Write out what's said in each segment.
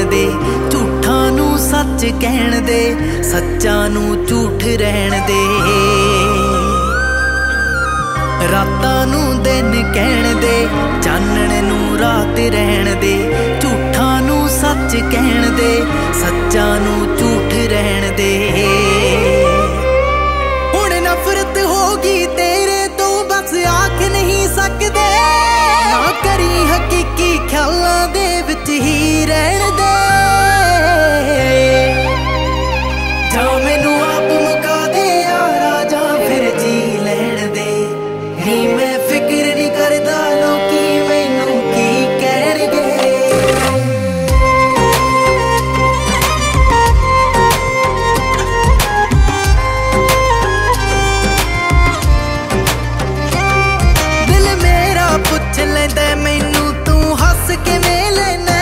दे, झूठा नू सच कहण दे, सच्चा नू झूठ रहन दे। रातां नू दिन कहण दे, चानण नू रात रहन दे, झूठा नू सच कहण दे, सच्चा नू झूठ रहन दे। हुण नफरत होगी तेरे तो बस आख नहीं सकदे, ना करी हकीकी ख्यालां दे विच ही रहन दे। जा मैनू आप मुका दे यारा, जा फिर जी लैण दे। नी मैं फिक्र नहीं करदा लोकी मैनू की कहणगे। दिल मेरा पुछ लैंदा मैनू तू हस किवें लैना,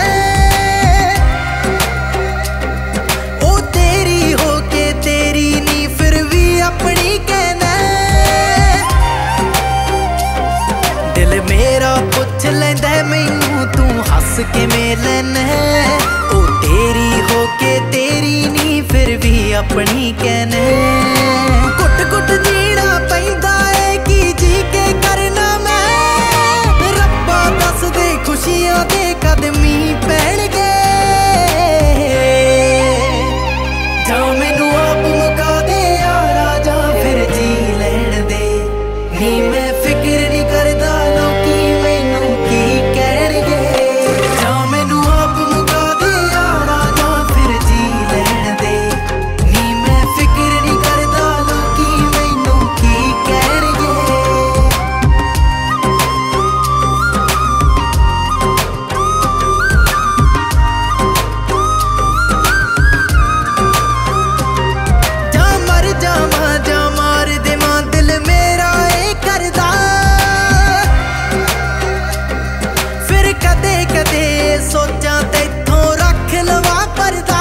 ओ तेरी होके तेरी नी फिर भी अपनी कहना। दिल मेरा पुछ लैंदा मैनू तू हस किवें लैना, ओ तेरी होके तेरी नी फिर भी अपनी कहना। कुट कुट जीना पैंदा है कि जी के करना मैं, रब्बा दस दे खुशियां दे कदमी पैणगे। जा मैनू आप मुका दे यारा, जा फिर जी लैण दे। नी मैं फिक्र नहीं करदा लोकी मैनू की कहणगे। जा मैनू आप मुका दे यारा, जा फिर जी लैण दे। नी मैं फिक्र नहीं करदा लोकी मैनू की कहणगे। जा मर जावां जा मार देवां दिल मेरा ए करदा, फिर कदे कदे सोचां तैथों रख लवां परदा।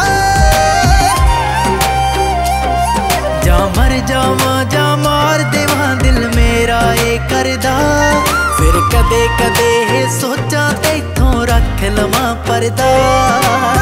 जा मर जावां जा मार देवां दिल मेरा ए करदा, फिर कदे कदे सोचां तैथों रख लवां परदा।